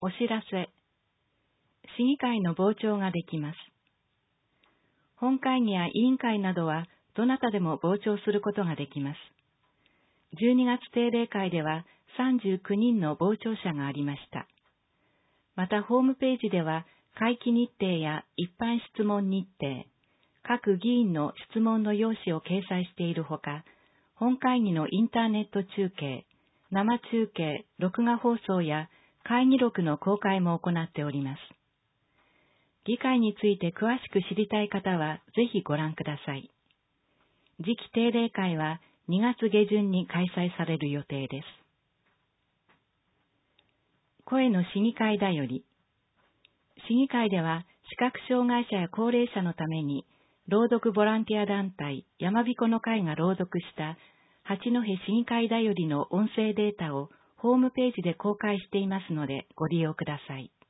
お知らせ。市議会の傍聴ができます。本会議や委員会などはどなたでも傍聴することができます。12月定例会では39人の傍聴者がありました。またホームページでは会期日程や一般質問日程、各議員の質問の用紙を掲載しているほか、本会議のインターネット中継、生中継、録画放送や会議録の公開も行っております。議会について詳しく知りたい方はぜひご覧ください。次期定例会は2月下旬に開催される予定です。声の市議会だより。市議会では視覚障害者や高齢者のために朗読ボランティア団体山彦の会が朗読した八戸市議会だよりの音声データをホームページで公開していますのでご利用ください。